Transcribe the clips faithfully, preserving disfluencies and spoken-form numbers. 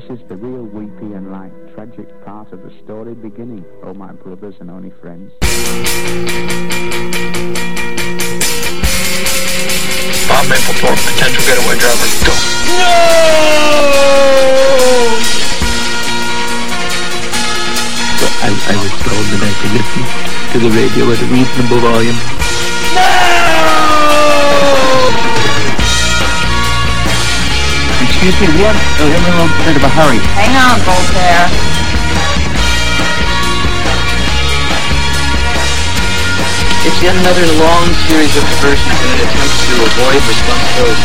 This is the real weepy and light, tragic part of the story beginning, oh my brothers and only friends. Bob Mapplethorpe, potential getaway driver, go. No! So I, I was told that I could listen to the radio at a reasonable volume. No! Excuse me, we have a little bit of a hurry. Hang on, Voltaire. It's yet another long series of diversions in an attempt to avoid responsibility.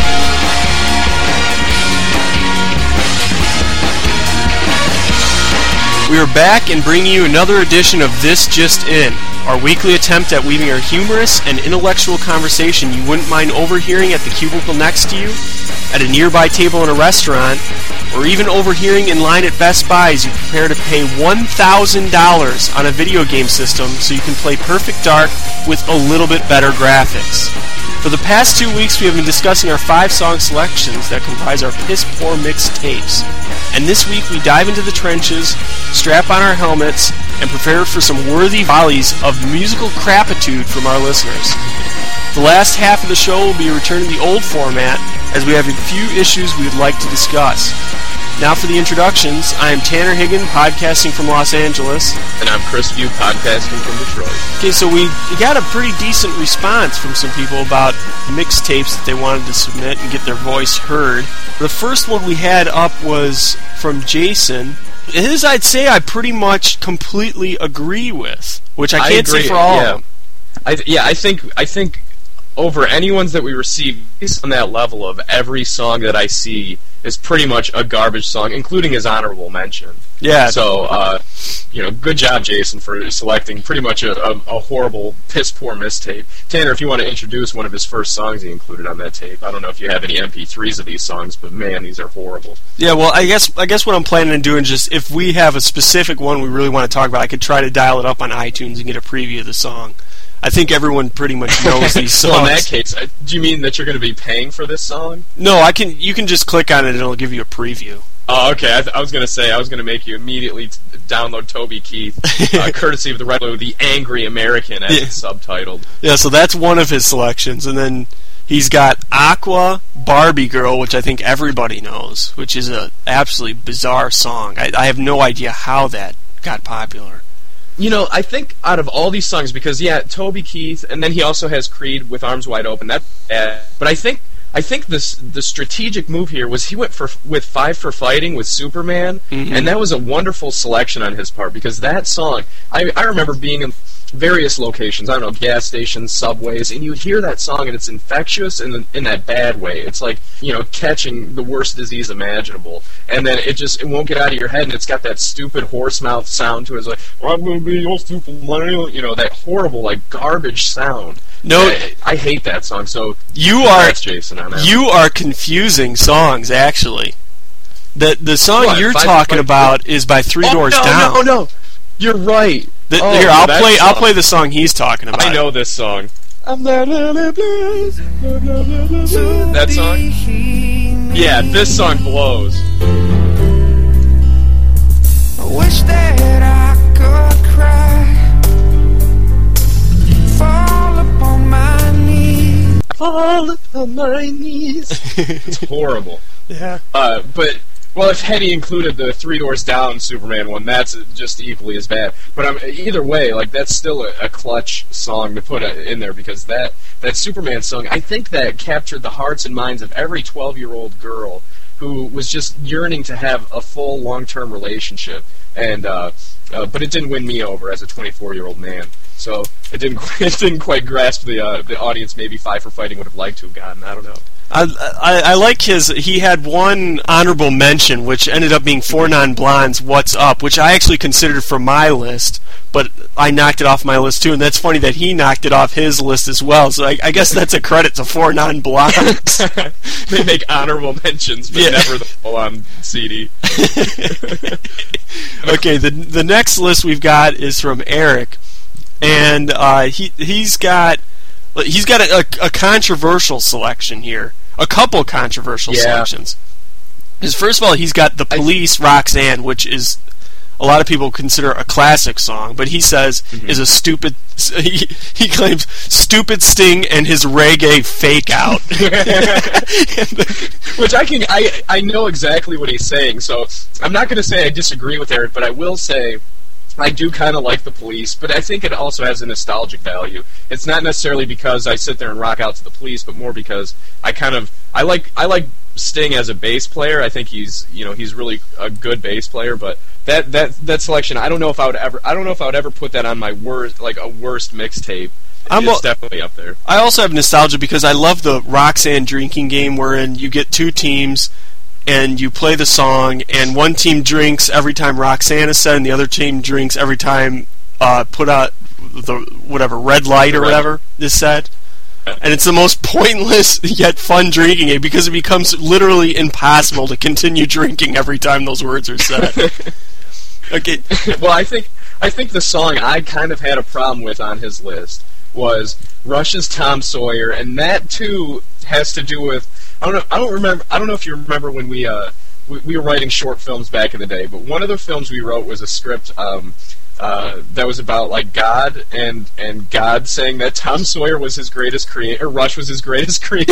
We are back and bringing you another edition of This Just In, our weekly attempt at weaving a humorous and intellectual conversation you wouldn't mind overhearing at the cubicle next to you, at a nearby table in a restaurant, or even overhearing in line at Best Buy as you prepare to pay one thousand dollars on a video game system so you can play Perfect Dark with a little bit better graphics. For the past two weeks, we have been discussing our five song selections that comprise our piss-poor mixed tapes. And this week, we dive into the trenches, strap on our helmets, and prepare for some worthy volleys of musical crapitude from our listeners. The last half of the show will be returning to the old format, as we have a few issues we would like to discuss. Now for the introductions, I am Tanner Higgin, podcasting from Los Angeles. And I'm Chris View, podcasting from Detroit. Okay, so we got a pretty decent response from some people about mixtapes that they wanted to submit and get their voice heard. The first one we had up was from Jason. His, I'd say, I pretty much completely agree with, which I can't I say for all yeah. of them. I th- yeah, I think I think over anyone's that we receive, based on that level of every song that I see is pretty much a garbage song, including his honorable mention. Yeah. So, uh, you know, good job, Jason, for selecting pretty much a, a, a horrible, piss-poor mistape. Tanner, if you want to introduce one of his first songs he included on that tape, I don't know if you have any M P threes of these songs, but man, these are horrible. Yeah, well, I guess I guess what I'm planning on doing is just, if we have a specific one we really want to talk about, I could try to dial it up on iTunes and get a preview of the song. I think everyone pretty much knows these songs. So in that case, uh, do you mean that you're going to be paying for this song? No, I can. You can just click on it and it'll give you a preview. Oh, okay. I, th- I was going to say, I was going to make you immediately t- download Toby Keith, uh, courtesy of the Red the Angry American, as yeah. it's subtitled. Yeah, so that's one of his selections, and then he's got Aqua, Barbie Girl, which I think everybody knows, which is a absolutely bizarre song. I, I have no idea how that got popular. You know, I think out of all these songs, because yeah, Toby Keith, and then he also has Creed with Arms Wide Open. That, uh, but I think I think this the strategic move here was he went for with Five for Fighting with Superman, mm-hmm. and that was a wonderful selection on his part, because that song, I I remember being in various locations, I don't know, gas stations, subways, and you would hear that song and it's infectious in the, in that bad way. It's like, you know, catching the worst disease imaginable, and then it just it won't get out of your head, and it's got that stupid horse mouth sound to it. It's like, I'm gonna be your stupid money, you know, that horrible like garbage sound. No, I, I hate that song. So you are Jason on that. You are confusing songs, actually. The the song What, you're five, talking five, about is by Three oh, Doors no, Down. No, no, you're right. The, oh, here, I'll that play. I'll song. play the song he's talking about. I know this song. That song? Yeah, this song blows. I wish that I could cry, fall upon my knees, fall upon my knees. It's horrible. Yeah. Uh, but well, if Hetty included the Three Doors Down Superman one, that's just equally as bad. But um, either way, like that's still a, a clutch song to put in there, because that that Superman song, I think that captured the hearts and minds of every twelve-year-old girl who was just yearning to have a full long-term relationship, and uh, uh, but it didn't win me over as a twenty-four-year-old man. So it didn't it didn't quite grasp the uh, the audience maybe Five for Fighting would have liked to have gotten. I don't know. I, I, I like his. He had one honorable mention, which ended up being Four Non-Blondes, What's Up, which I actually considered for my list, but I knocked it off my list too, and that's funny that he knocked it off his list as well. So I, I guess that's a credit to Four Non-Blondes. They make honorable mentions, but yeah. never the full-on C D. Okay, the the next list we've got is from Eric, and uh, he he's got. He's got a, a, a controversial selection here. A couple controversial yeah. selections. Because first of all, he's got The Police, Roxanne, which is a lot of people consider a classic song, but he says mm-hmm. is a stupid. He, he claims stupid Sting and his reggae fake out, which I can I I know exactly what he's saying. So I'm not going to say I disagree with Eric, but I will say I do kind of like The Police, but I think it also has a nostalgic value. It's not necessarily because I sit there and rock out to The Police, but more because I kind of I like I like Sting as a bass player. I think he's you know he's really a good bass player, but that that that selection I don't know if I would ever I don't know if I would ever put that on my worst like a worst mixtape. It's a, definitely up there. I also have nostalgia because I love the Roxanne drinking game wherein you get two teams and you play the song, and one team drinks every time Roxanne is said, and the other team drinks every time uh, put out the whatever red light or whatever is said. And it's the most pointless yet fun drinking game because it becomes literally impossible to continue drinking every time those words are said. Okay. Well, I think I think the song I kind of had a problem with on his list was Rush's Tom Sawyer, and that too has to do with I don't know I don't remember I don't know if you remember when we uh we, we were writing short films back in the day, but one of the films we wrote was a script um Uh, that was about like God and and God saying that Tom Sawyer was his greatest creator, or Rush was his greatest creator,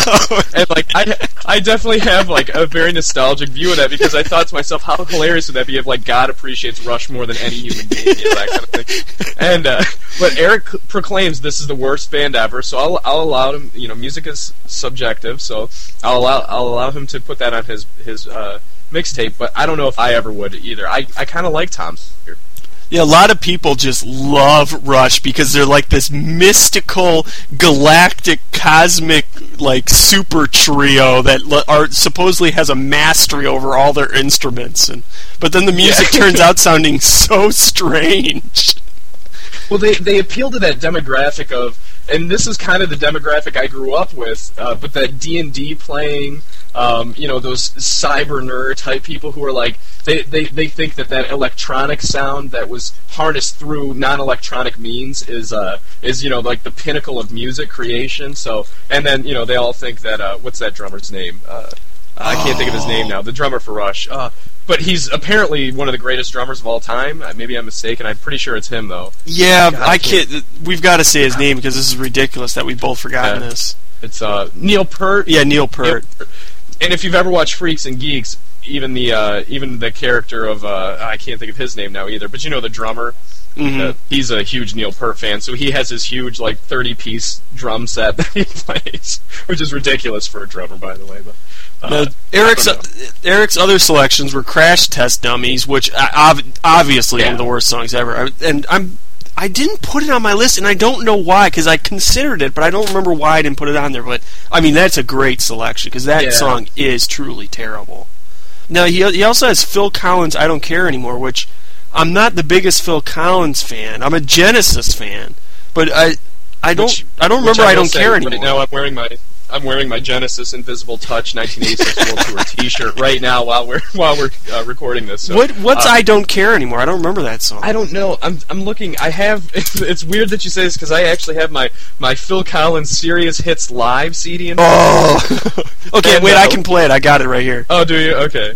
and like I I definitely have like a very nostalgic view of that because I thought to myself, how hilarious would that be if like God appreciates Rush more than any human being, you know, that kind of thing. And uh, but Eric proclaims this is the worst band ever, so I'll I'll allow him. You know, music is subjective, so I'll allow I'll allow him to put that on his his uh, mixtape. But I don't know if I ever would either. I I kind of like Tom Sawyer. Yeah, a lot of people just love Rush because they're like this mystical, galactic, cosmic, like, super trio that l- are supposedly has a mastery over all their instruments. And but then the music yeah. turns out sounding so strange. Well, they, they appeal to that demographic of, and this is kind of the demographic I grew up with, uh, but that D and D playing, um, you know, those cyber nerd type people who are like, they, they, they think that that electronic sound that was harnessed through non-electronic means is, uh, is you know, like the pinnacle of music creation. So, and then, you know, they all think that, uh, what's that drummer's name? Uh, I can't think of his name now, the drummer for Rush. Uh, but he's apparently one of the greatest drummers of all time. Uh, maybe I'm mistaken. I'm pretty sure it's him, though. Yeah, God, I can't. We've got to say his name because this is ridiculous that we've both forgotten yeah. this. It's uh, Neil Peart. Yeah, Neil Peart. Neil Peart. And if you've ever watched Freaks and Geeks, even the uh, even the character of uh, I can't think of his name now either, but you know the drummer. Mm-hmm. Uh, he's a huge Neil Peart fan, so he has his huge like thirty-piece drum set that he plays, which is ridiculous for a drummer, by the way. But uh, now, Eric's uh, Eric's other selections were Crash Test Dummies, which uh, obviously yeah. one of the worst songs ever. And I'm I didn't put it on my list, and I don't know why, because I considered it, but I don't remember why I didn't put it on there. But I mean, that's a great selection because that yeah. song is truly terrible. Now he he also has Phil Collins' "I Don't Care Anymore," which I'm not the biggest Phil Collins fan. I'm a Genesis fan, but I I don't which, I don't remember I, I Don't Care Anymore. Right now I'm wearing my I'm wearing my Genesis Invisible Touch nineteen eighty-six World Tour T-shirt right now while we're while we're uh, recording this. So, what what's uh, I Don't Care Anymore? I don't remember that song. I don't know. I'm I'm looking. I have. It's, it's weird that you say this because I actually have my, my Phil Collins Serious Hits Live C D in my Oh. Okay, and, wait. uh, I can play it. I got it right here. Oh, do you? Okay.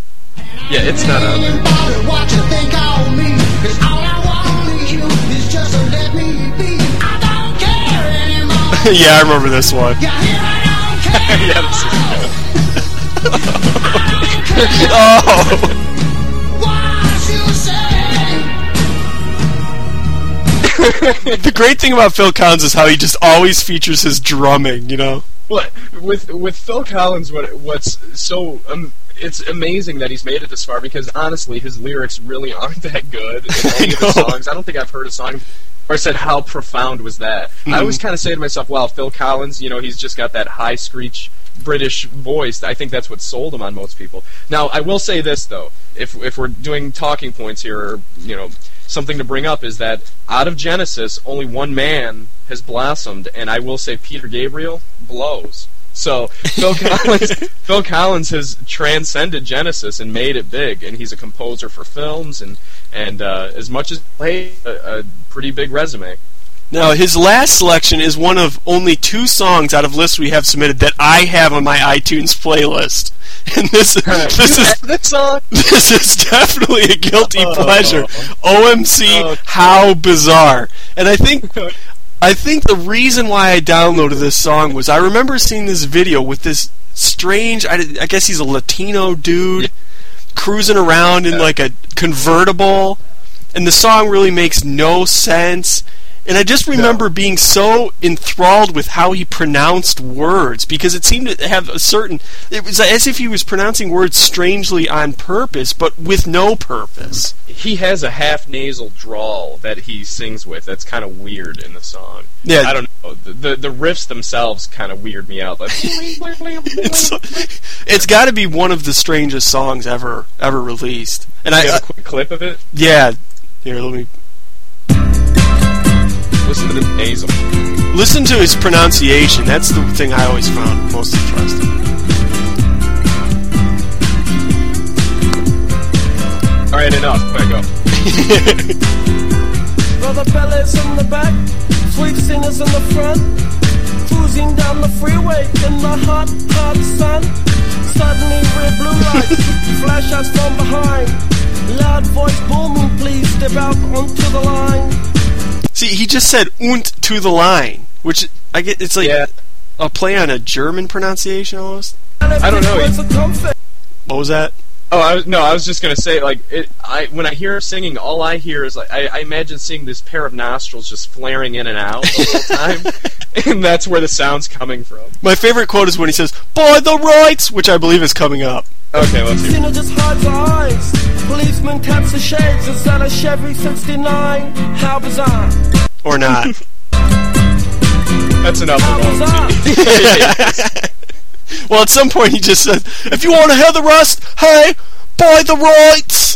Yeah, it's not on there. What you think of me? 'Cause all I want is you is just to let me be. I don't care anymore. Yeah, I remember this one. Yeah, here I don't care. Yeah, this is good. Oh. What you say? The great thing about Phil Collins is how he just always features his drumming. You know. Well, with with Phil Collins, what what's so um, it's amazing that he's made it this far because honestly, his lyrics really aren't that good. In any of the songs, I don't think I've heard a song where I said how profound was that. Mm-hmm. I always kind of say to myself, "Wow, Phil Collins, you know, he's just got that high screech British voice." I think that's what sold him on most people. Now, I will say this though: if if we're doing talking points here, or you know, something to bring up is that out of Genesis, only one man has blossomed, and I will say Peter Gabriel blows. So Phil Collins, Phil Collins has transcended Genesis and made it big, and he's a composer for films, and and uh, as much as played a, a pretty big resume. Now, his last selection is one of only two songs out of lists we have submitted that I have on my iTunes playlist. And this, this is that song. this is definitely a guilty Oh. pleasure. O M C, Oh. how bizarre! And I think, I think the reason why I downloaded this song was I remember seeing this video with this strange. I, I guess he's a Latino dude cruising around in Yeah. like a convertible, and the song really makes no sense. And I just remember No. being so enthralled with how he pronounced words, because it seemed to have a certain... It was as if he was pronouncing words strangely on purpose, but with no purpose. He has a half nasal drawl that he sings with. That's kind of weird in the song. Yeah. I don't know. The the, the riffs themselves kind of weird me out. Like, It's, it's got to be one of the strangest songs ever ever released. And I I, got uh, a quick clip of it. yeah, here, let me Listen to the nasal. listen to his pronunciation. That's the thing I always found most interesting. All right, enough. Quick, go. Brother fellas in the back, sweet singers in the front, cruising down the freeway in the hot, hot sun. Suddenly red blue lights, flash us from behind. Loud voice booming, please step out onto the line. See, he just said "und to the line," which I get. It's like Yeah. a play on a German pronunciation almost. I don't know. What was that? Oh, I was, no, I was just gonna say, like, it. I when I hear him singing, all I hear is like I, I imagine seeing this pair of nostrils just flaring in and out the whole time, and that's where the sound's coming from. My favorite quote is when he says "by the rights," which I believe is coming up. Okay, let's hear. Sinner just hides her eyes. Policeman taps the shades inside a Chevy sixty-nine. How bizarre. Or not. That's enough How of all. bizarre. Well, at some point he just says, "If you want to hear the rest, hey, by the rights."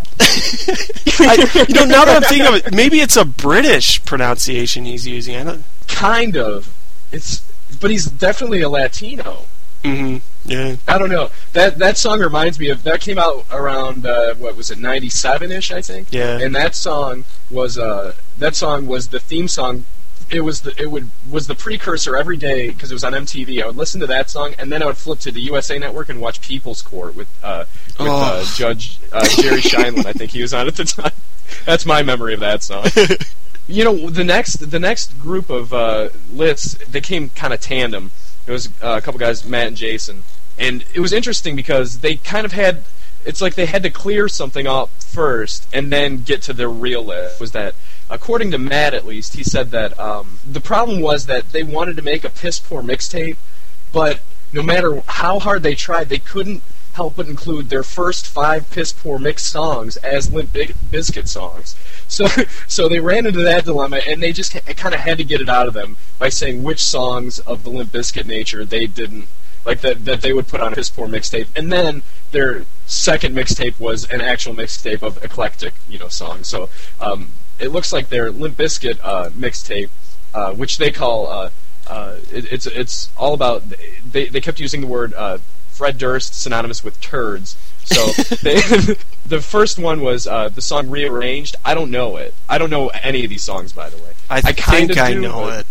I, you know, now that I'm thinking of it, maybe it's a British pronunciation he's using. I don't. Kind of. It's, but he's definitely a Latino. Mm-hmm. Yeah. I don't know. That that song reminds me of that came out around uh, what was it ninety-seven ish, I think. Yeah. And that song was uh that song was the theme song. It was the it would was the precursor every day because it was on M T V. I would listen to that song and then I would flip to the U S A Network and watch People's Court with uh with Oh. uh, Judge uh, Jerry Scheinlin. I think he was on at the time. That's my memory of that song. You know, the next the next group of uh, lists, they came kind of tandem. It was uh, a couple guys, Matt and Jason, and it was interesting because they kind of had. It's like they had to clear something up first and then get to their real list. Was that, according to Matt at least, he said that um, the problem was that they wanted to make a piss poor mixtape, but no matter how hard they tried, they couldn't help but include their first five piss poor mix songs as Limp Bizkit songs. So, so they ran into that dilemma, and they just kind of had to get it out of them by saying which songs of the Limp Bizkit nature they didn't like that that they would put on a piss poor mixtape, and then their second mixtape was an actual mixtape of eclectic, you know, songs. So um, it looks like their Limp Bizkit uh, mixtape, uh, which they call uh, uh, it, it's it's all about they they kept using the word uh, Fred Durst synonymous with turds. So they, the first one was uh, the song Rearranged. I don't know it. I don't know any of these songs, by the way. I, I kinda think I do, know but- it.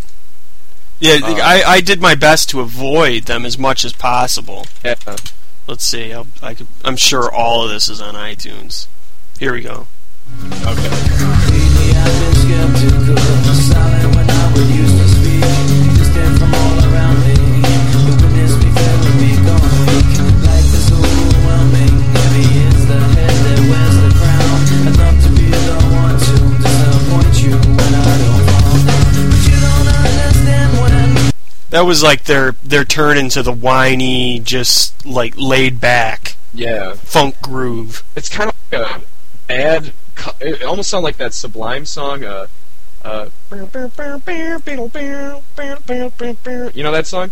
Yeah, Uh, I, I did my best to avoid them as much as possible. Yeah. Let's see. I'll, I could, I'm sure all of this is on iTunes. Here we go. Okay. Lately I've been skeptical, silent when I would use to speak, distant from all around me. The witness me felt me gone weak. Life is overwhelming, heavy is the head that wears the crown. I'd love to be the one to disappoint you when I don't fall down, but you don't understand what I mean. That was like their their turn into the whiny, just like laid back Yeah. funk groove. It's kind of like a bad. co- It almost sounds like that Sublime song. Uh, uh, you know that song?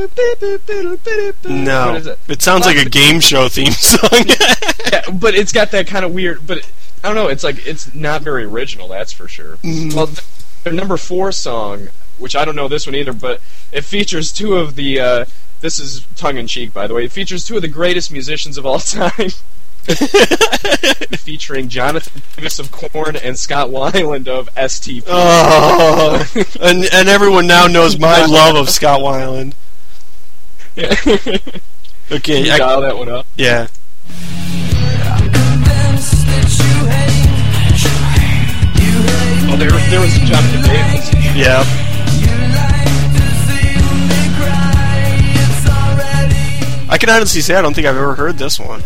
No, What is it? it sounds like a game show theme song. Yeah, but it's got that kind of weird. But I don't know. It's like it's not very original. That's for sure. Well, th- their number four song, which I don't know this one either, but it features two of the. Uh, this is tongue in cheek, by the way. It features two of the greatest musicians of all time. Featuring Jonathan Davis of Korn and Scott Weiland of S T P. Oh, and and everyone now knows my love of Scott Weiland. Okay, Can you I- dial that one up? Yeah. Oh, there, there was Jonathan Davis. Yeah. I can honestly say I don't think I've ever heard this one.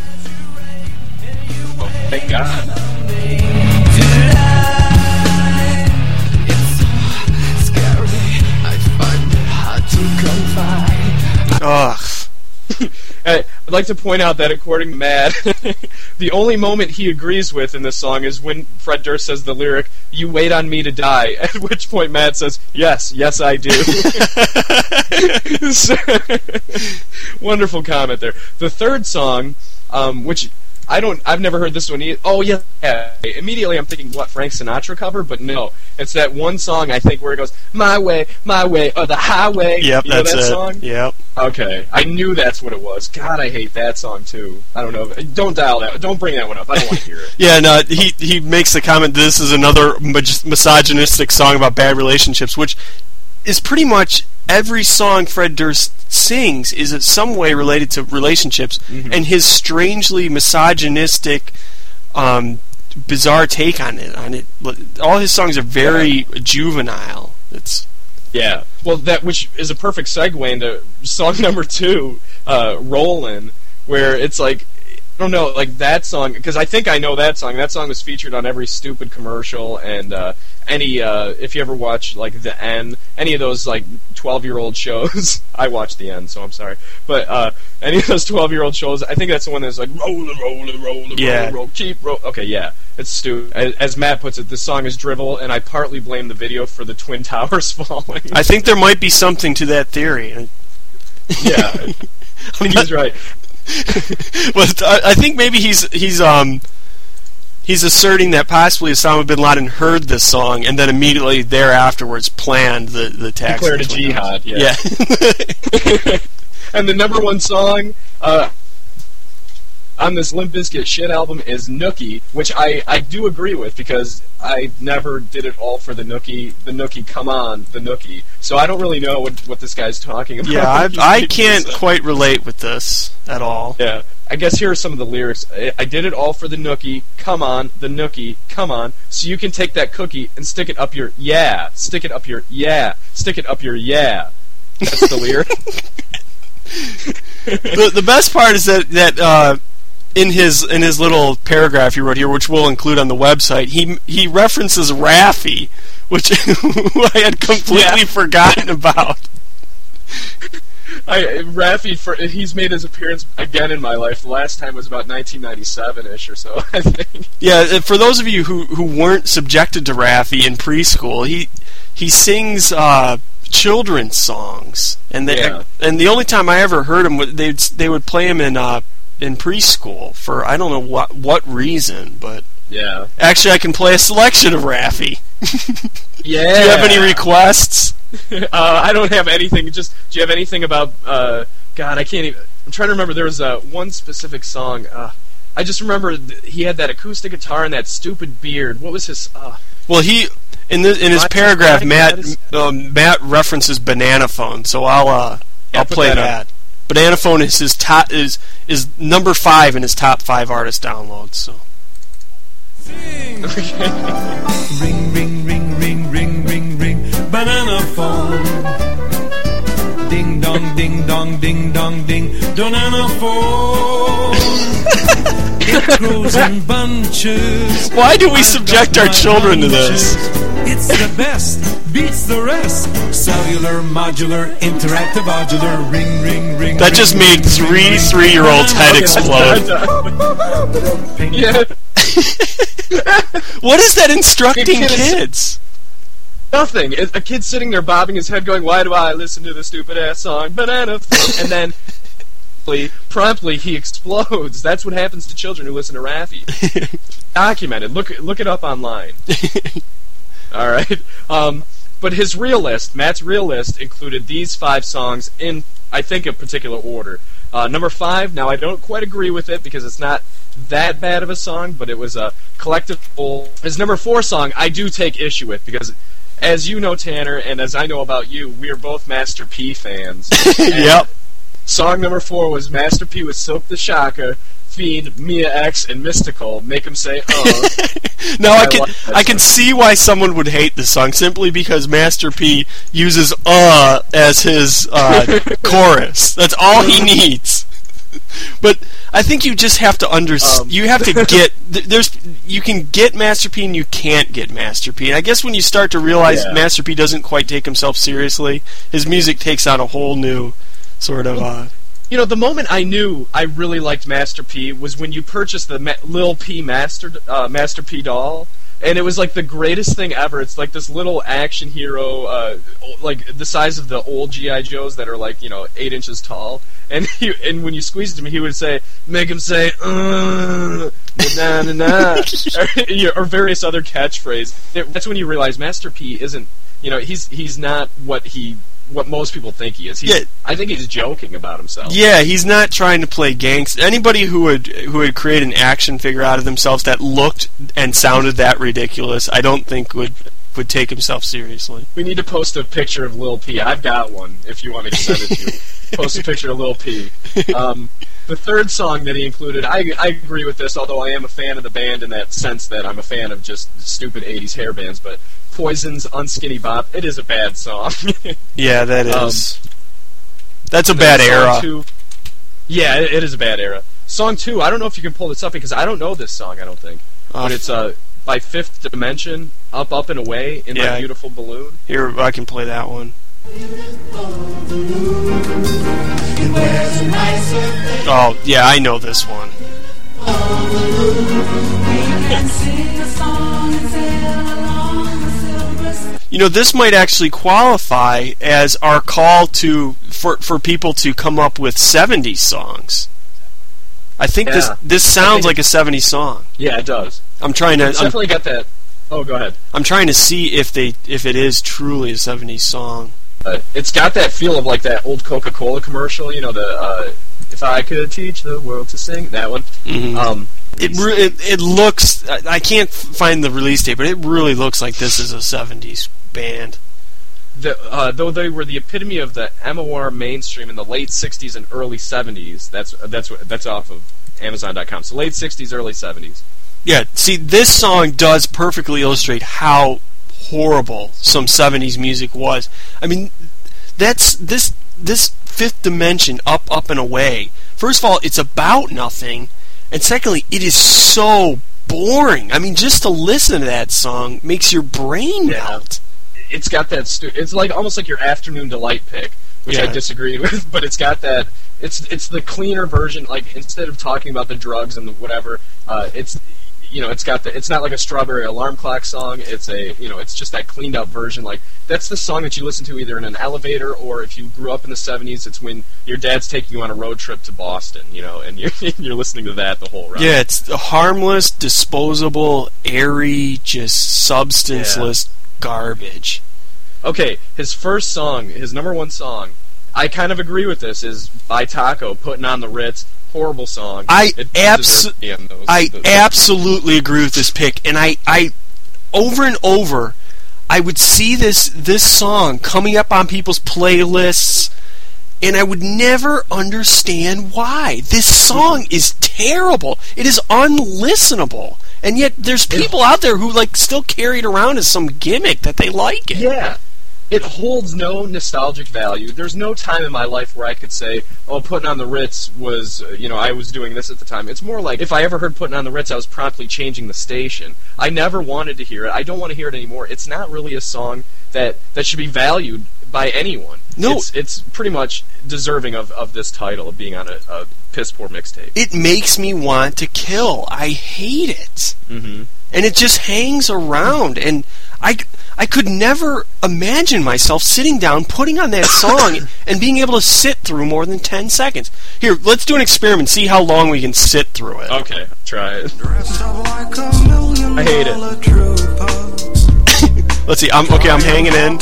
Oh, thank God. Ugh. I'd like to point out that according to Matt, the only moment he agrees with in this song is when Fred Durst says the lyric, "You wait on me to die," at which point Matt says, "Yes, yes I do." So, wonderful comment there. The third song, um, which I don't, I've never heard this one either. Oh yeah, yeah. Immediately I'm thinking, what, Frank Sinatra cover? But no, it's that one song I think where it goes, "My way, my way, or the highway." Yep, you know that's that it. song? Yep. Okay, I knew that's what it was. God, I hate that song too. I don't know. Don't dial that. Don't bring that one up. I don't want to hear it. Yeah, no, he he makes the comment, this is another mis- misogynistic song about bad relationships, which is pretty much every song Fred Durst sings is in some way related to relationships, Mhm. and his strangely misogynistic, um, bizarre take on it. On it, all his songs are very juvenile. It's Yeah. Well, that which is a perfect segue into song number two, uh, "Rollin'," where it's like, I don't know, like that song, because I think I know that song. That song was featured on every stupid commercial, and uh, any, uh, if you ever watch, like, The N, any of those, like, twelve-year-old shows, I watched The N, so I'm sorry, but uh, any of those twelve-year-old shows, I think that's the one that's like, rollin', rollin', rollin', Yeah. rollin', roll, keep roll. Okay, yeah, it's stupid. As, as Matt puts it, this song is drivel, and I partly blame the video for the Twin Towers falling. I think there might be something to that theory. Yeah, I think he's right. But I, I think maybe he's he's um he's asserting that possibly Osama bin Laden heard this song and then immediately thereafterwards planned the the tax. Declared a jihad, yeah. Yeah. And the number one song uh, on this Limp Bizkit shit album is Nookie, which I, I do agree with because I never did it all for the Nookie. The Nookie, come on, the Nookie. So I don't really know what, what this guy's talking about. Yeah, I, He's I making can't this up. quite relate with this at all. Yeah. I guess here are some of the lyrics. I, I did it all for the Nookie, come on, the Nookie, come on, so you can take that cookie and stick it up your yeah, stick it up your yeah, stick it up your yeah. That's the lyric. the the best part is that that uh, in his in his little paragraph he wrote here, which we'll include on the website, he he references Raffi, which I had completely Yeah. forgotten about. I Raffi, for, he's made his appearance again in my life. The last time was about nineteen ninety-seven-ish or so, I think. Yeah, for those of you who, who weren't subjected to Raffi in preschool, he he sings uh, children's songs, and they, Yeah. and the only time I ever heard him, they they would play him in uh, in preschool for I don't know what what reason, but Yeah. actually I can play a selection of Raffi. Yeah. Do you have any requests? uh, I don't have anything. Just do you have anything about? Uh, God, I can't even. I'm trying to remember. There was uh, one specific song. Uh, I just remember th- he had that acoustic guitar and that stupid beard. What was his? Uh, Well, he in the in his My- paragraph, my- Matt that is- um, Matt references Banana Phone, so I'll uh, Yeah, I'll put play that that. up. Banana Phone is his top is is number five in his top five artist downloads. So Ring, ring, ring, ring, ring, ring, ring, banana phone. Ding dong, ding dong, ding dong, ding, banana phone. It grows in bunches. why do we I've subject got our my children to hunches. this? It's the best, beats the rest. Cellular, modular, interactive, modular, ring, ring, ring. That just ring, made ring, three ring, three-year-olds' head ring, explode. Ping, yeah. What is that instructing Kid is- kids? Nothing. It- A kid sitting there bobbing his head, going, "Why do I listen to this stupid ass song, Banana Phone?" And then promptly, promptly he explodes. That's what happens to children who listen to Raffi. Documented. Look, look it up online. All right. Um, but his real list, Matt's real list, included these five songs in, I think, a particular order. Uh, number five. Now I don't quite agree with it because it's not that bad of a song, but it was a collective whole. His number four song, I do take issue with because, as you know, Tanner, and as I know about you, we are both Master P fans. And Yep. Song number four was Master P with Silk the Shocker, Fiend, Mia X, and Mystical. Make him say, "Uh." No, I, I can like that I can song. see why someone would hate this song simply because Master P uses "uh" as his uh, chorus. That's all he needs. But I think you just have to under Um. you have to get th- there's you can get Master P and you can't get Master P. And I guess when you start to realize Yeah. Master P doesn't quite take himself seriously, his music takes on a whole new sort of. Uh, You know, the moment I knew I really liked Master P was when you purchased the Ma- Lil P Master uh, Master P doll, and it was like the greatest thing ever. It's like this little action hero, uh, o- like the size of the old G I Joes that are like, you know, eight inches tall. And he, and when you squeezed him, he would say, make him say, uh, na na na, or, or various other catchphrases. It- That's when you realize Master P isn't, you know, he's he's not what he. What most people think he is. He's, Yeah. I think he's joking about himself. Yeah, he's not trying to play gangster. Anybody who would who would create an action figure out of themselves that looked and sounded that ridiculous, I don't think would would take himself seriously. We need to post a picture of Lil P. I've got one, if you want me to send it to you. Post a picture of Lil P. Um, the third song that he included, I, I agree with this, although I am a fan of the band in that sense that I'm a fan of just stupid eighties hair bands, but Poison's Unskinny Bop, it is a bad song. Yeah, that Um, is. That's a And bad then song era. Two, yeah, it, it is a bad era. Song two, I don't know if you can pull this up because I don't know this song, I don't think. Uh, But it's uh, by Fifth Dimension, Up, Up, and Away in Yeah. My Beautiful Balloon. Here, I can play that one. Oh, yeah, I know this one. You know, this might actually qualify as our call to for for people to come up with seventies songs. I think this Yeah. this I sounds think like a seventies song. Yeah, it does. I'm trying to It's I'm, definitely got that. Oh, go ahead. I'm trying to see if they if it is truly a seventies song. Uh, it's got that feel of like that old Coca-Cola commercial. You know, the uh, "If I Could Teach the World to Sing," that one. Mhm. Um, It, re- it it looks. I I can't f- find the release date, but it really looks like this is a seventies band. the, uh, though they were the epitome of the M O R mainstream in the late sixties and early seventies. That's that's what that's off of Amazon dot com. So late sixties, early seventies. Yeah, see, this song does perfectly illustrate how horrible some seventies music was. I mean, that's this this Fifth Dimension, Up, Up, and Away. First of all, it's about nothing, and secondly, it is so boring. I mean, just to listen to that song makes your brain Yeah. melt. It's got that. Stu- it's like almost like your afternoon delight pick, which I Yeah. disagreed with. But it's got that. It's it's the cleaner version. Like instead of talking about the drugs and the whatever, uh, it's you know it's got the. It's not like a Strawberry Alarm Clock song. It's a you know it's just that cleaned up version. Like that's the song that you listen to either in an elevator or if you grew up in the seventies. It's when your dad's taking you on a road trip to Boston. You know, and you're you're listening to that the whole ride. Yeah, it's a harmless, disposable, airy, just substanceless garbage. Okay, his first song, his number one song, I kind of agree with this, is by Taco, Putting on the Ritz. Horrible song. I It abso- deserves to be on those- I those- absolutely agree with this pick, and I, I, over and over, I would see this this song coming up on people's playlists, and I would never understand why. This song is terrible. It is unlistenable, and yet there's people out there who like still carry it around as some gimmick that they like it. Yeah. It holds no nostalgic value. There's no time in my life where I could say, oh, Putting on the Ritz was, uh, you know, I was doing this at the time. It's more like if I ever heard Putting on the Ritz, I was promptly changing the station. I never wanted to hear it. I don't want to hear it anymore. It's not really a song that, that should be valued by anyone. No. It's, it's pretty much deserving of, of this title, of being on a, a piss-poor mixtape. It makes me want to kill. I hate it. Mm-hmm. And it just hangs around, and I, I could never imagine myself sitting down, putting on that song, and being able to sit through more than ten seconds. Here, let's do an experiment, see how long we can sit through it. Okay, try it. I hate it. Let's see, I'm okay, I'm hanging in.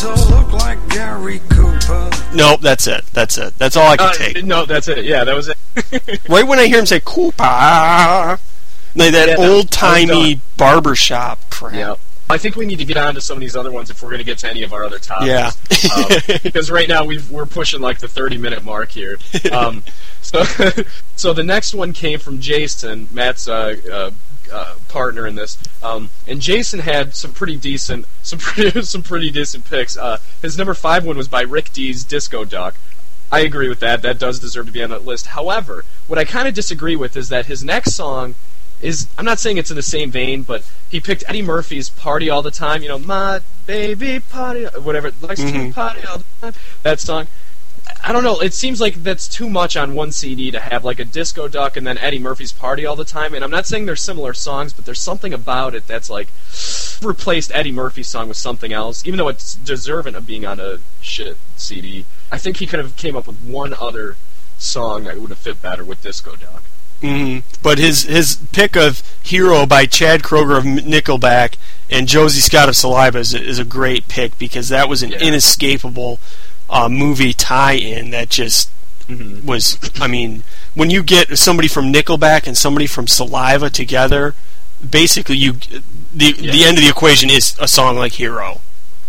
Nope, that's it, that's it. That's all I can Uh, take. no, that's it. Yeah, that was it. Right when I hear him say, Koopa, like that Yeah, no, old-timey I was barbershop crap. Yeah. I think we need to get on to some of these other ones if we're going to get to any of our other topics. Yeah. um, because right now we've, we're pushing like the thirty-minute mark here. Um, so, so the next one came from Jason, Matt's uh, uh, uh, partner in this, um, and Jason had some pretty decent, some pretty, some pretty decent picks. Uh, his number five one was by Rick Dees, Disco Duck. I agree with that. That does deserve to be on that list. However, what I kind of disagree with is that his next song is, I'm not saying it's in the same vein, but he picked Eddie Murphy's Party All the Time, you know, my baby party, whatever, likes Mhm. to party all the time, that song. I don't know, it seems like that's too much on one C D to have like a Disco Duck and then Eddie Murphy's Party All the Time, and I'm not saying they're similar songs, but there's something about it that's like, replaced Eddie Murphy's song with something else, even though it's deserving of being on a shit C D. I think he could have came up with one other song that would have fit better with Disco Duck. Mm-hmm. But his his pick of Hero by Chad Kroeger of Nickelback and Josie Scott of Saliva is a, is a great pick because that was an Yeah. inescapable uh, movie tie-in that just Mm-hmm. was, I mean, when you get somebody from Nickelback and somebody from Saliva together, basically you the Yeah. the end of the equation is a song like Hero.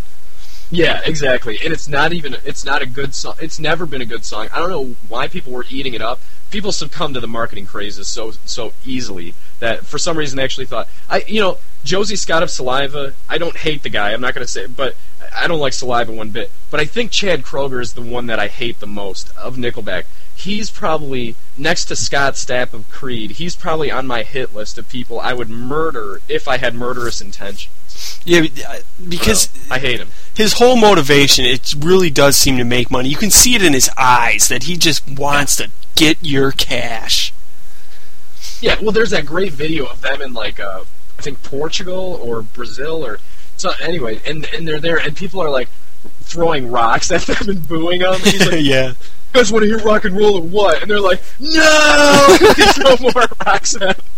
Yeah, exactly. And it's not even, it's not a good song. It's never been a good song. I don't know why people were eating it up. People succumb to the marketing crazes so so easily that for some reason they actually thought, I you know, Josie Scott of Saliva, I don't hate the guy, I'm not going to say, but I don't like Saliva one bit. But I think Chad Kroeger is the one that I hate the most of Nickelback. He's probably, next to Scott Stapp of Creed, he's probably on my hit list of people I would murder if I had murderous intentions. Yeah, because I hate him. his whole motivation, it really does seem to make money. You can see it in his eyes that he just wants to get your cash. Yeah, well, there's that great video of them in, like, uh, I think Portugal or Brazil or so. Anyway, and and they're there, and people are like throwing rocks at them and booing them. And he's like, Yeah. "You guys want to hear rock and roll or what?" And they're like, "No!" They throw more rocks at them.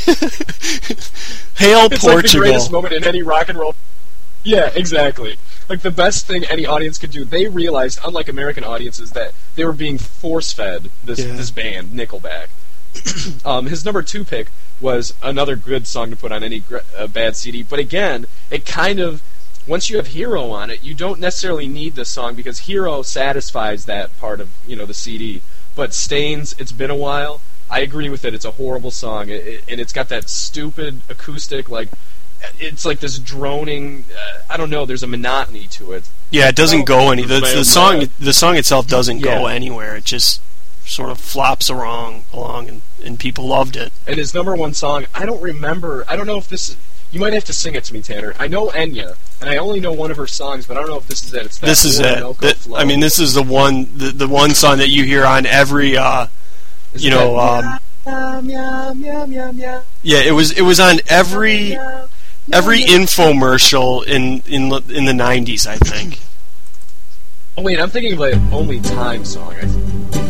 Hail It's Portugal. like the greatest moment in any rock and roll. Yeah, exactly. Like the best thing any audience could do. They realized, unlike American audiences, that they were being force-fed this Yeah. this band, Nickelback. um, his number two pick was another good song to put on any gr- uh, bad C D, but again, it kind of, once you have Hero on it, you don't necessarily need this song because Hero satisfies that part of, you know, the C D. But Stains, It's Been a While, I agree with it. It's a horrible song, it, it, and it's got that stupid acoustic, like, it's like this droning, uh, I don't know, there's a monotony to it. Yeah, it doesn't go any. The, the song, Man. the song itself doesn't go Yeah. anywhere. It just sort of flops along, along, and, and people loved it. And his number one song, I don't remember, I don't know if this, you might have to sing it to me, Tanner. I know Enya, and I only know one of her songs, but I don't know if this is it. It's that This is it. Orinoco That- Flow. I mean, this is the one, the, the one song that you hear on every, uh, Is you it know, that- um, Meow, meow, meow, meow, yeah, it was, it was on every, meow, every meow. infomercial in in the- in the nineties, I think. Oh wait, I'm thinking of like Only Time song. I think.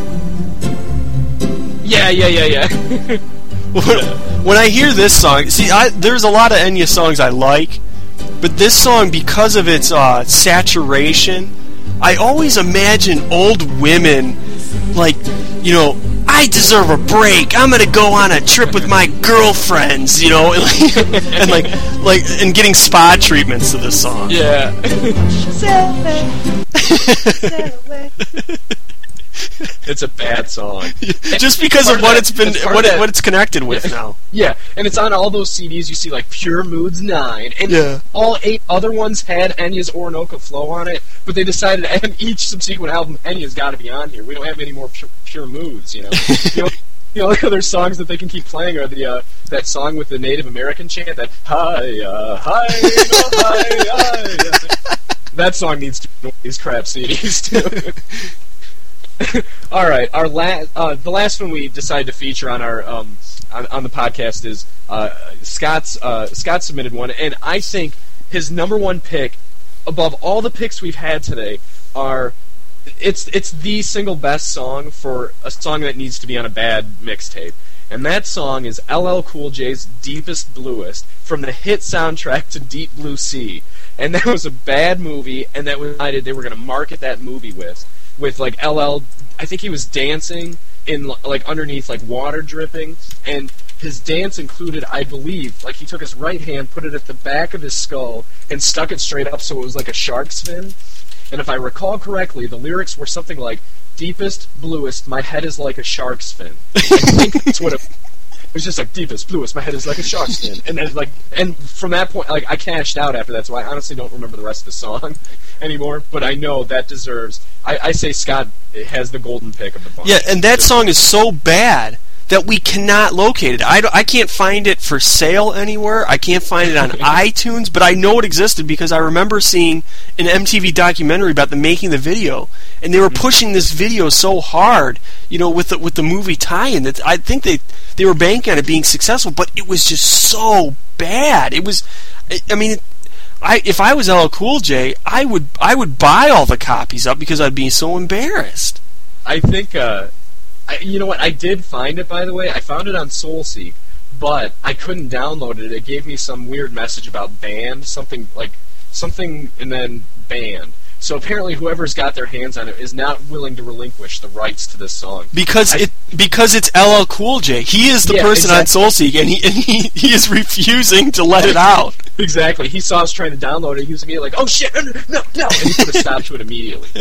Yeah, yeah, yeah, yeah. when, when I hear this song, see, I, there's a lot of Enya songs I like, but this song, because of its uh, saturation, I always imagine old women, like, you know, I deserve a break. I'm gonna go on a trip with my girlfriends, you know, and like, like, and getting spa treatments to this song. Yeah. It's a bad song. Just because Part of of what that- it's been, it's part what of it, that- what it's connected with Yeah. now. Yeah, and it's on all those C Ds you see, like Pure Moods nine, and Yeah. all eight other ones had Enya's Orinoco Flow on it, but they decided on each subsequent album, Enya's got to be on here. We don't have any more Pure, pure Moods, you know? you know? The only other songs that they can keep playing are the uh, that song with the Native American chant, that hi, uh, hi, no, hi, hi. That song needs to be on one of these crap C Ds, too. All right, our last, uh, the last one we decided to feature on our um, on, on the podcast is uh, Scott's. Uh, Scott submitted one, and I think his number one pick, above all the picks we've had today, are it's it's the single best song for a song that needs to be on a bad mixtape, and that song is L L Cool J's "Deepest Bluest" from the hit soundtrack to Deep Blue Sea, and that was a bad movie, and that was decided they were going to market that movie with. With like L L, I think he was dancing in like underneath like water dripping, and his dance included, I believe, like he took his right hand, put it at the back of his skull, and stuck it straight up so it was like a shark's fin. And if I recall correctly, the lyrics were something like, "Deepest, bluest, my head is like a shark's fin." I think that's what it, it was. Just like, "Deepest, bluest, my head is like a shark's fin." And then like, and from that point, like I cashed out after that, so I honestly don't remember the rest of the song anymore. But I know that deserves. I, I say Scott has the golden pick of the bunch. Yeah, and that song is so bad that we cannot locate it. I, I can't find it for sale anywhere. I can't find it on iTunes, but I know it existed because I remember seeing an M T V documentary about them making the video, and they were pushing this video so hard, you know, with the, with the movie tie-in, that I think they they were banking on it being successful, but it was just so bad. It was, I, I mean, I if I was L L Cool J, I would I would buy all the copies up because I'd be so embarrassed. I think. Uh I, you know what? I did find it, by the way. I found it on SoulSeek, but I couldn't download it. It gave me some weird message about banned, something like something, and then banned. So apparently, whoever's got their hands on it is not willing to relinquish the rights to this song because I, it because it's L L Cool J. He is the yeah, person exactly. on SoulSeek, and he and he, he is refusing to let it out. Exactly. He saw us trying to download it. He was immediately like, "Oh shit, no, no!" no. And he put a stop to it immediately.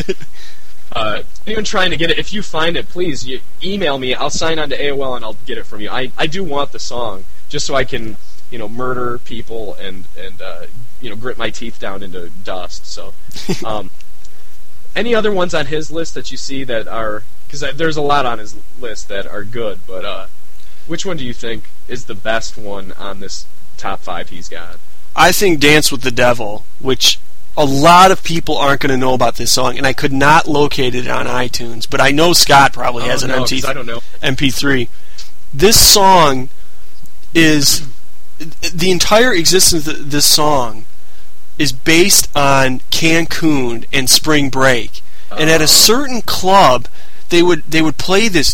Uh, anyone trying to get it, if you find it, please you email me. I'll sign on to A O L and I'll get it from you. I, I do want the song just so I can, you know, murder people and and uh, you know, grit my teeth down into dust. So, um, any other ones on his list that you see that are, because there's a lot on his list that are good, but uh, which one do you think is the best one on this top five he's got? I think "Dance with the Devil," which a lot of people aren't going to know about this song, and I could not locate it on iTunes, but I know Scott probably has an know, M P I don't know. M P three. This song is, the entire existence of this song is based on Cancun and spring break. And at a certain club, they would they would play this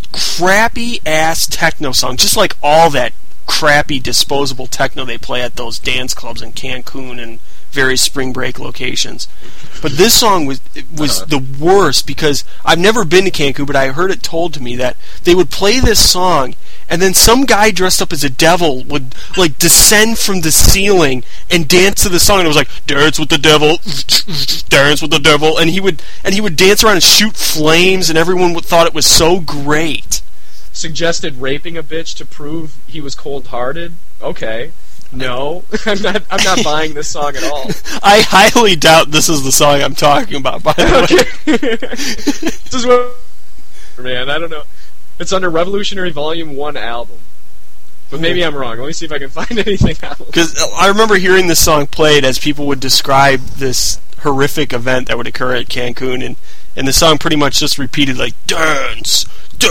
crappy ass techno song, just like all that crappy disposable techno they play at those dance clubs in Cancun and various spring break locations. But this song was was uh-huh. the worst because I've never been to Cancun, but I heard it told to me that they would play this song, and then some guy dressed up as a devil would like descend from the ceiling and dance to the song, and it was like, "Dance with the devil, dance with the devil," and he would and he would dance around and shoot flames, and everyone would, thought it was so great. Suggested raping a bitch to prove he was cold-hearted? Okay. No, I'm not. I'm not buying this song at all. I highly doubt this is the song I'm talking about. By the way, this is what, man. I don't know. It's under Revolutionary Volume One album, but maybe I'm wrong. Let me see if I can find anything else. Because I remember hearing this song played as people would describe this horrific event that would occur at Cancun, and and the song pretty much just repeated like "dance,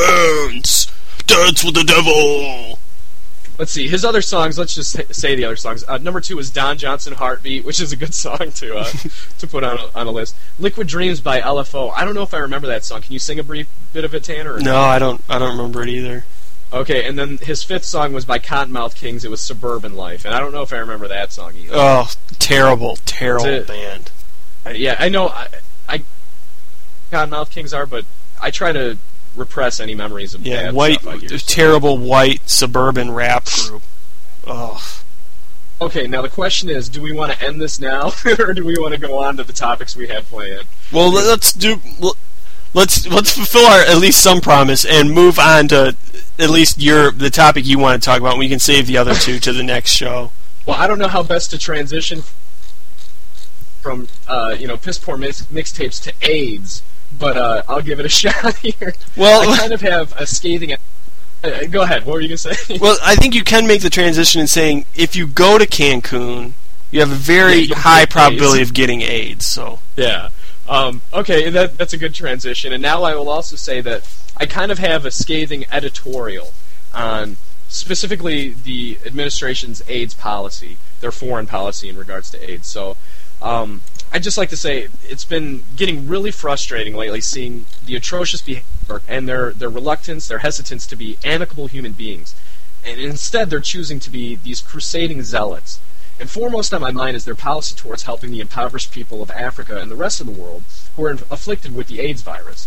dance, dance with the devil." Let's see, his other songs, let's just say the other songs. Uh, number two is Don Johnson, Heartbeat, which is a good song to uh, to put on a, on a list. Liquid Dreams by L F O. I don't know if I remember that song. Can you sing a brief bit of it, Tanner? Or no, I don't I don't remember it either. Okay, and then his fifth song was by Cottonmouth Kings. It was Suburban Life, and I don't know if I remember that song either. Oh, terrible, terrible band. Uh, yeah, I know I, I Cottonmouth Kings are, but I try to repress any memories of yeah, bad white, stuff I hear. terrible white suburban rap group. Ugh. Okay, now the question is, do we want to end this now, or do we want to go on to the topics we have planned? Well, let's do. Let's let's fulfill our at least some promise and move on to at least your the topic you want to talk about. And we can save the other two to the next show. Well, I don't know how best to transition from uh, you know piss poor mix, mixtapes to AIDS. But uh, I'll give it a shot here. Well, I kind of have a scathing. Uh, go ahead. What were you gonna say? Well, I think you can make the transition in saying if you go to Cancun, you have a very yeah, high probability AIDS. of getting AIDS. So yeah. Um, okay, that that's a good transition. And now I will also say that I kind of have a scathing editorial on specifically the administration's AIDS policy, their foreign policy in regards to AIDS. So. Um, I'd just like to say it's been getting really frustrating lately seeing the atrocious behavior and their, their reluctance, their hesitance to be amicable human beings. And instead they're choosing to be these crusading zealots. And foremost on my mind is their policy towards helping the impoverished people of Africa and the rest of the world who are afflicted with the AIDS virus.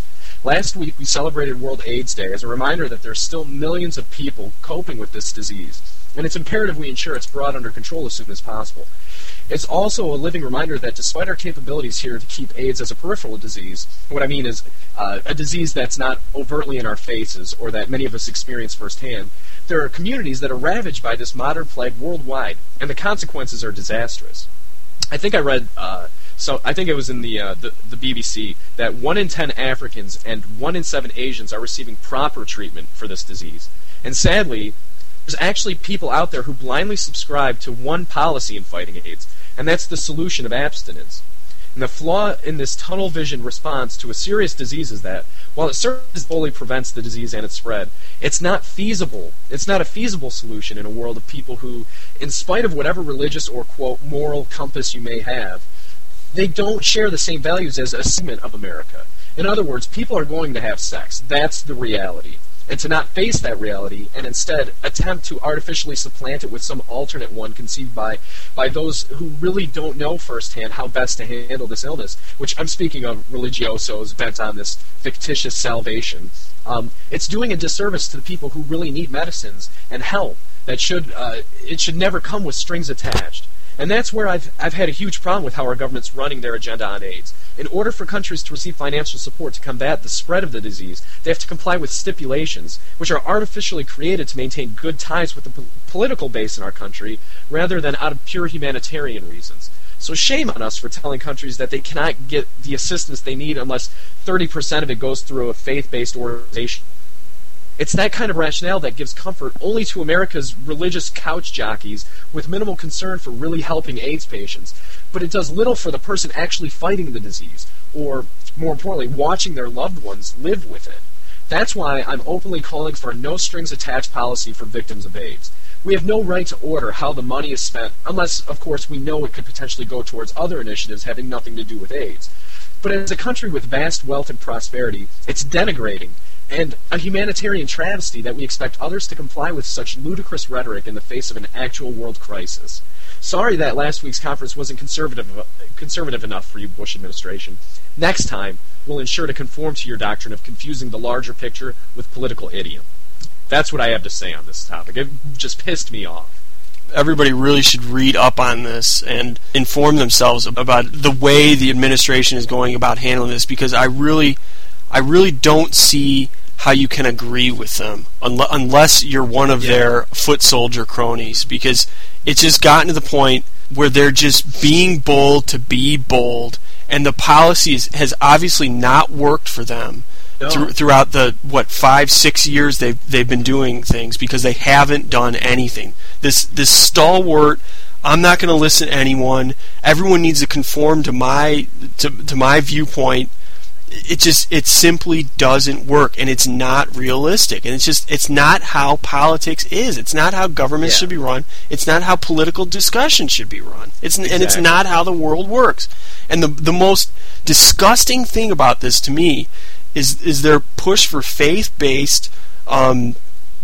Last week, we celebrated World AIDS Day as a reminder that there are still millions of people coping with this disease, and it's imperative we ensure it's brought under control as soon as possible. It's also a living reminder that despite our capabilities here to keep AIDS as a peripheral disease, what I mean is uh, a disease that's not overtly in our faces or that many of us experience firsthand, there are communities that are ravaged by this modern plague worldwide, and the consequences are disastrous. I think I read... Uh, So I think it was in the, uh, the the B B C that one in ten Africans and one in seven Asians are receiving proper treatment for this disease. And sadly, there's actually people out there who blindly subscribe to one policy in fighting AIDS, and that's the solution of abstinence. And the flaw in this tunnel vision response to a serious disease is that, while it certainly fully prevents the disease and its spread, it's not feasible. It's not a feasible solution in a world of people who, in spite of whatever religious or, quote, moral compass you may have, they don't share the same values as a segment of America. In other words, people are going to have sex. That's the reality. And to not face that reality and instead attempt to artificially supplant it with some alternate one conceived by, by those who really don't know firsthand how best to handle this illness, which I'm speaking of religiosos bent on this fictitious salvation, um, it's doing a disservice to the people who really need medicines and help that should uh, it should never come with strings attached. And that's where I've, I've had a huge problem with how our government's running their agenda on AIDS. In order for countries to receive financial support to combat the spread of the disease, they have to comply with stipulations, which are artificially created to maintain good ties with the po- political base in our country, rather than out of pure humanitarian reasons. So shame on us for telling countries that they cannot get the assistance they need unless thirty percent of it goes through a faith-based organization. It's that kind of rationale that gives comfort only to America's religious couch jockeys with minimal concern for really helping AIDS patients, but it does little for the person actually fighting the disease, or, more importantly, watching their loved ones live with it. That's why I'm openly calling for a no-strings-attached policy for victims of AIDS. We have no right to order how the money is spent, unless, of course, we know it could potentially go towards other initiatives having nothing to do with AIDS. But as a country with vast wealth and prosperity, it's denigrating and a humanitarian travesty that we expect others to comply with such ludicrous rhetoric in the face of an actual world crisis. Sorry that last week's conference wasn't conservative conservative enough for you, Bush administration. Next time, we'll ensure to conform to your doctrine of confusing the larger picture with political idiom. That's what I have to say on this topic. It just pissed me off. Everybody really should read up on this and inform themselves about the way the administration is going about handling this, because I really... I really don't see how you can agree with them un- unless you're one of yeah. their foot soldier cronies, because it's just gotten to the point where they're just being bold to be bold, and the policy has obviously not worked for them no. th- throughout the, what, five, six years they've, they've been doing things, because they haven't done anything. This, this stalwart, I'm not going to listen to anyone, everyone needs to conform to my to, to my viewpoint. It just, it simply doesn't work, and it's not realistic, and it's just, it's not how politics is. It's not how government yeah. should be run. It's not how political discussion should be run. It's exactly. And it's not how the world works. And the the most disgusting thing about this to me is is their push for faith-based um,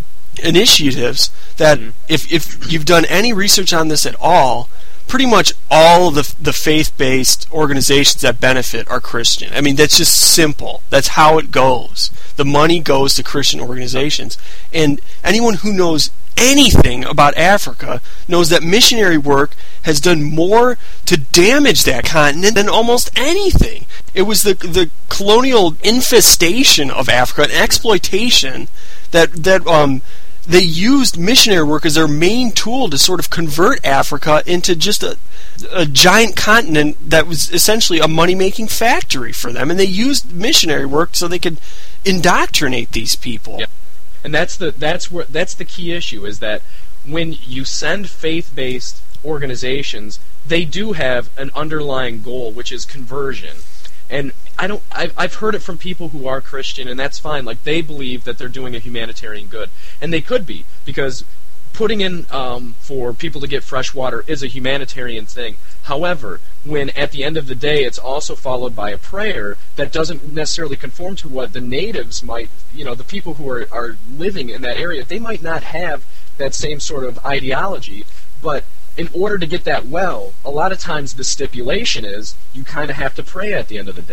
initiatives that mm-hmm. if if you've done any research on this at all, pretty much all of the the faith-based organizations that benefit are Christian. I mean, that's just simple. That's how it goes. The money goes to Christian organizations. And anyone who knows anything about Africa knows that missionary work has done more to damage that continent than almost anything. It was the the colonial infestation of Africa, and exploitation that that um they used missionary work as their main tool to sort of convert Africa into just a, a giant continent that was essentially a money-making factory for them. And they used missionary work so they could indoctrinate these people. Yeah. And that's the that's where that's the key issue, is that when you send faith-based organizations, they do have an underlying goal, which is conversion. And I don't. I've, I've heard it from people who are Christian, and that's fine. Like, they believe that they're doing a humanitarian good, and they could be, because putting in um, for people to get fresh water is a humanitarian thing. However, when at the end of the day it's also followed by a prayer that doesn't necessarily conform to what the natives might, you know, the people who are are living in that area, they might not have that same sort of ideology, but in order to get that well, a lot of times the stipulation is you kind of have to pray at the end of the day.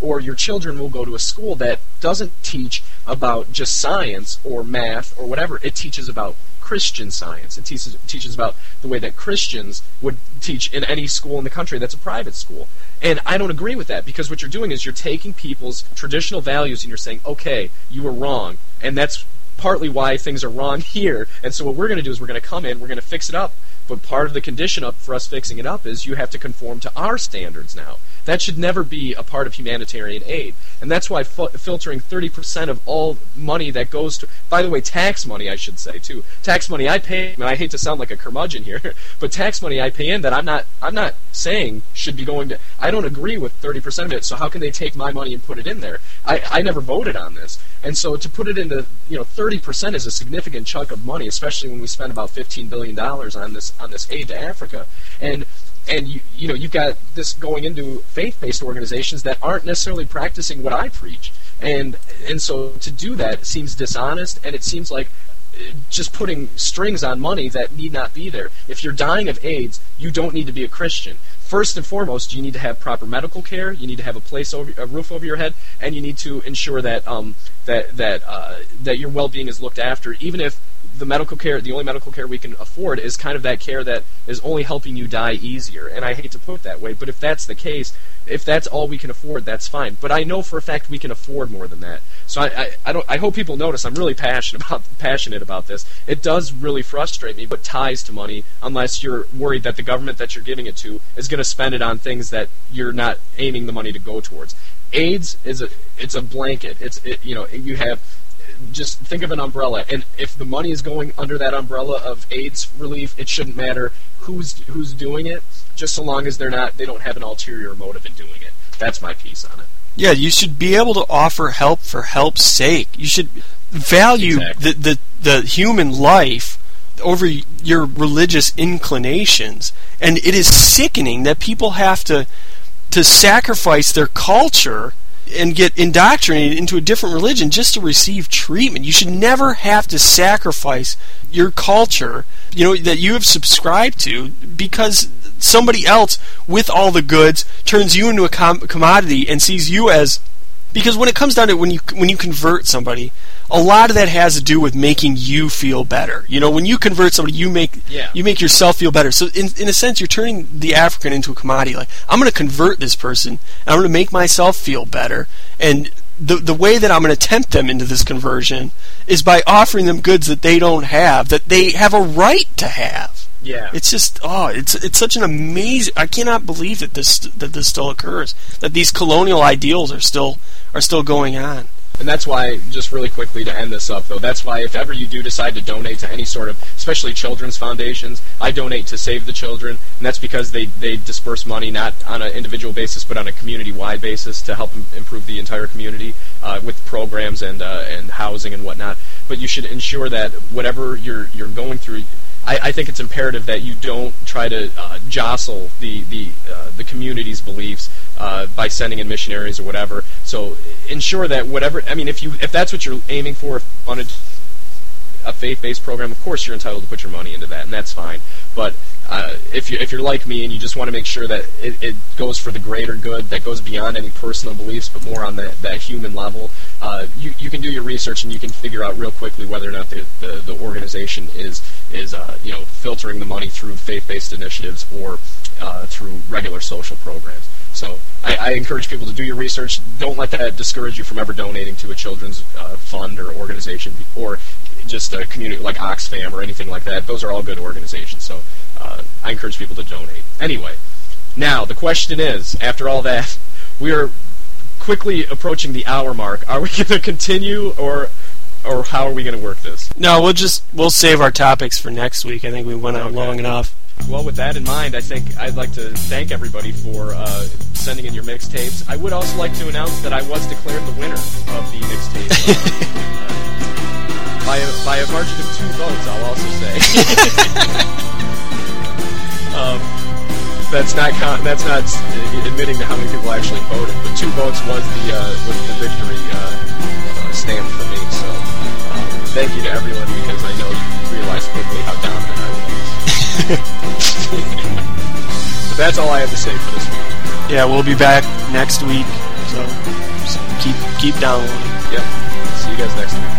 Or your children will go to a school that doesn't teach about just science or math or whatever. It teaches about Christian Science. It teaches teaches about the way that Christians would teach in any school in the country that's a private school. And I don't agree with that, because what you're doing is you're taking people's traditional values and you're saying, okay, you were wrong, and that's partly why things are wrong here. And so what we're going to do is we're going to come in, we're going to fix it up. But part of the condition up for us fixing it up is you have to conform to our standards now. That should never be a part of humanitarian aid. And that's why fu- filtering thirty percent of all money that goes to, by the way, tax money, I should say, too. Tax money I pay, and I hate to sound like a curmudgeon here, but tax money I pay in that I'm not I'm not saying should be going to, I don't agree with thirty percent of it, so how can they take my money and put it in there? I, I never voted on this. And so to put it into, you know, thirty percent is a significant chunk of money, especially when we spend about fifteen billion dollars on this on this aid to Africa. And And you, you know, you've got this going into faith-based organizations that aren't necessarily practicing what I preach, and and so to do that seems dishonest, and it seems like just putting strings on money that need not be there. If you're dying of AIDS, you don't need to be a Christian. First and foremost, you need to have proper medical care. You need to have a place over, a roof over your head, and you need to ensure that um that that uh, that your well-being is looked after, even if the medical care, the only medical care we can afford is kind of that care that is only helping you die easier. And I hate to put it that way, but if that's the case, if that's all we can afford, that's fine. But I know for a fact we can afford more than that. So I, I, I don't. I hope people notice I'm really passionate about passionate about this. It does really frustrate me, but ties to money, unless you're worried that the government that you're giving it to is going to spend it on things that you're not aiming the money to go towards. AIDS is a it's a blanket. It's it, you know you have. Just think of an umbrella, and if the money is going under that umbrella of AIDS relief, it shouldn't matter who's who's doing it, just so long as they're not they don't have an ulterior motive in doing it. That's my piece on it. Yeah, you should be able to offer help for help's sake. You should value exactly. the, the the human life over your religious inclinations, and it is sickening that people have to to sacrifice their culture and get indoctrinated into a different religion just to receive treatment. You should never have to sacrifice your culture, you know, that you have subscribed to, because somebody else with all the goods turns you into a com- commodity and sees you as. Because when it comes down to it, when you when you convert somebody, a lot of that has to do with making you feel better. You know, when you convert somebody, you make yeah. you make yourself feel better. So in in a sense, you're turning the African into a commodity. Like, I'm going to convert this person, and I'm going to make myself feel better. And the the way that I'm going to tempt them into this conversion is by offering them goods that they don't have, that they have a right to have. Yeah, it's just oh, it's it's such an amazing. I cannot believe that this that this still occurs. That these colonial ideals are still are still going on. And that's why, just really quickly to end this up, though, that's why if ever you do decide to donate to any sort of, especially children's foundations, I donate to Save the Children, and that's because they, they disperse money not on an individual basis, but on a community-wide basis to help im- improve the entire community uh, with programs and uh, and housing and whatnot. But you should ensure that whatever you're you're going through, I, I think it's imperative that you don't try to uh, jostle the the uh, the community's beliefs uh, by sending in missionaries or whatever. So ensure that whatever, I mean, if you if that's what you're aiming for, if you wanted a faith-based program, of course you're entitled to put your money into that, and that's fine. But uh, if you if you're like me and you just want to make sure that it, it goes for the greater good, that goes beyond any personal beliefs, but more on that, that human level, uh, you you can do your research and you can figure out real quickly whether or not the the, the organization is is uh, you know filtering the money through faith-based initiatives or uh, through regular social programs. So I, I encourage people to do your research. Don't let that discourage you from ever donating to a children's uh, fund or organization or just a community like Oxfam or anything like that. Those are all good organizations. So uh, I encourage people to donate. Anyway, now the question is, after all that, we are quickly approaching the hour mark. Are we going to continue or or how are we going to work this? No, we'll just we'll save our topics for next week. I think we went on okay. long enough. Well, with that in mind, I think I'd like to thank everybody for uh, sending in your mixtapes. I would also like to announce that I was declared the winner of the mixtape. Uh, uh, by, a, by a margin of two votes, I'll also say. um, that's not con- that's not admitting to how many people actually voted, but two votes was the uh, was the victory uh, uh, stamp for me. So um, thank you to everyone, because I know you realized quickly how dominant I was. But that's all I have to say for this week. Yeah, we'll be back next week. So, just keep keep downloading. Yep. See you guys next week.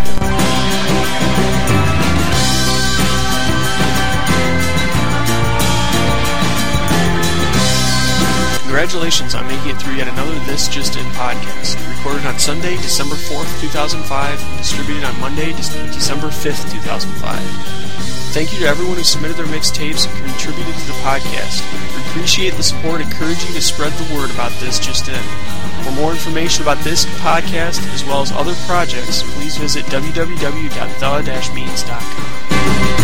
Congratulations on making it through yet another This Just In podcast. Recorded on Sunday, December fourth, two thousand five, and distributed on Monday, December fifth, two thousand five. Thank you to everyone who submitted their mixtapes and contributed to the podcast. We appreciate the support and encourage you to spread the word about This Just In. For more information about this podcast, as well as other projects, please visit w w w dot the dash means dot com.